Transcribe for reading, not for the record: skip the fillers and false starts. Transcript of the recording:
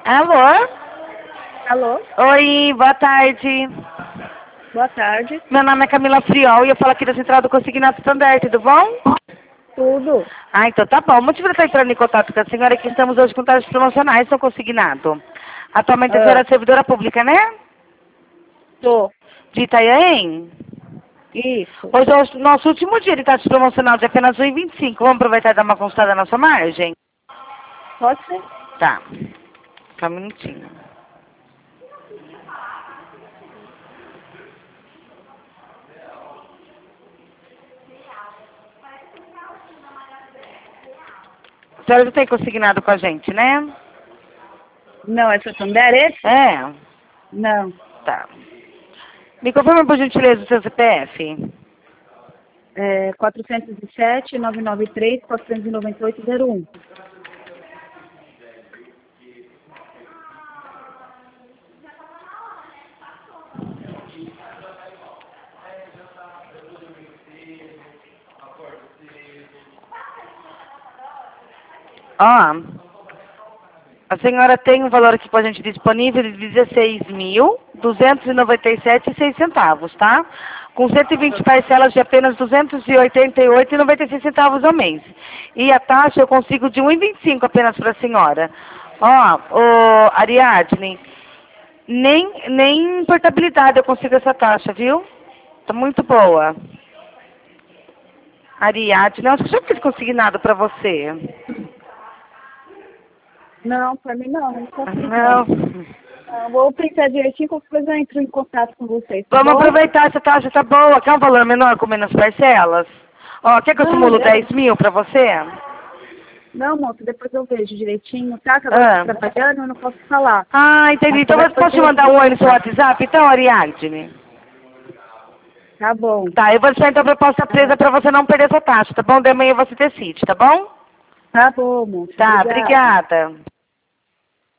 Alô? Alô? Oi, boa tarde. Boa tarde. Meu nome é Camila Friol e eu falo aqui da Central do Consignado Standard, tudo bom? Tudo? Ah, então tá bom. O motivo de eu estar entrando em contato com a senhora é que estamos hoje com taxas promocionais no consignado. Atualmente a senhora é servidora pública, né? Tô. De Itanhaém? Isso. Hoje é o nosso último dia de taxa promocional de apenas R$ 1,25. Vamos aproveitar e dar uma consultada na sua margem? Pode ser? Tá. Só um minutinho. A senhora já tem consignado com a gente, né? Não, é Santander esse? É. Não. Tá. Me confirma, por gentileza, o seu CPF. É 407-993-498-01. Ó, a senhora tem um valor aqui com a gente disponível de R$ 16.297,06, tá? Com 120 parcelas de apenas R$ 288,96 ao mês. E a taxa eu consigo de R$ 1,25 apenas para a senhora. Ó, Ariadne, nem portabilidade eu consigo essa taxa, viu? Tá muito boa. Ariadne, acho que eu já fiz consignado para você. Não, pra mim não. Não consigo, Não. Vou pensar direitinho, qualquer coisa eu entro em contato com vocês, tá Vamos bom? aproveitar, essa taxa tá boa. Quer um valor menor com menos parcelas? Ó, quer que eu Não, simulo 10 mil pra você? não, moço, depois eu vejo direitinho, tá? Que agora eu tô trabalhando, eu não posso falar. Ah, entendi. Então eu posso te mandar um oi no seu WhatsApp, então, Ariadne? Tá bom. Tá, eu vou deixar então a proposta presa pra você não perder essa taxa, tá bom? De amanhã você decide, tá bom? Tá bom, moço. Tá, obrigada.